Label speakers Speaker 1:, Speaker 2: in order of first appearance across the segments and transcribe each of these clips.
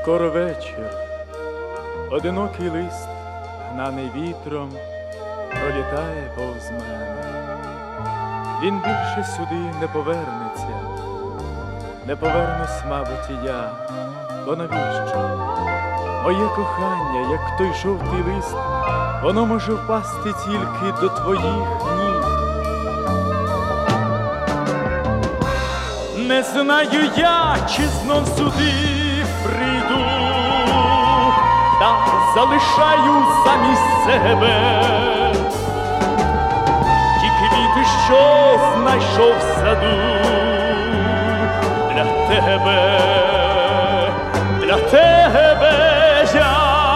Speaker 1: Скоро вечір, одинокий лист, гнаний вітром, пролітає повз мене. Він більше сюди не повернеться, не повернусь, мабуть, і я, бо навіщо? Моє кохання, як той жовтий лист, воно може впасти тільки до твоїх ніг. Не знаю я, чи знов сюди прийду, та залишаю замість себе ті квіти, що знайшов в саду для тебе, для тебе я.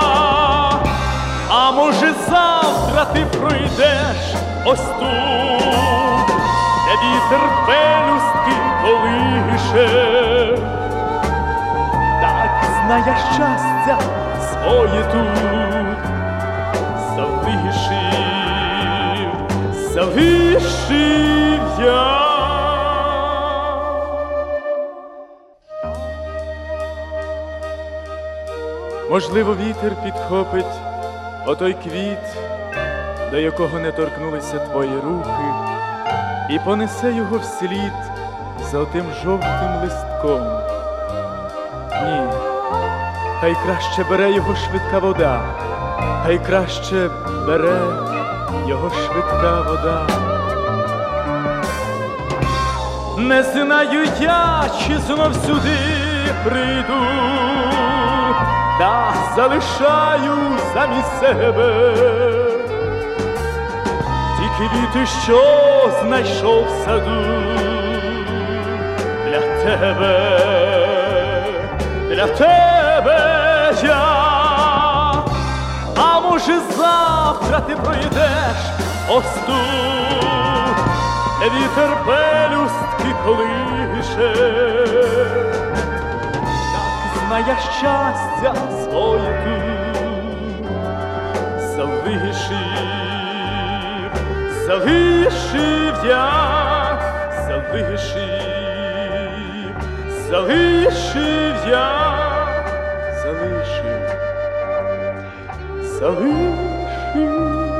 Speaker 1: А може завтра ти пройдеш ось тут, де вітер пелюстки колише, так знає щастя своє тут залишив я. Можливо, вітер підхопить отой квіт, до якого не торкнулися твої руки, і понесе його вслід за отим жовтим листком. Ні, хай краще бере його швидка вода, хай краще бере його швидка вода. Не знаю я, чи знов сюди прийду, та залишаю замість себе ті квіти, що знайшов в саду для тебе, для тебе я. А може завтра ти пройдеш ось тут, де вітер пелюстки колише, так знає щастя своє тут залишив я, залишив.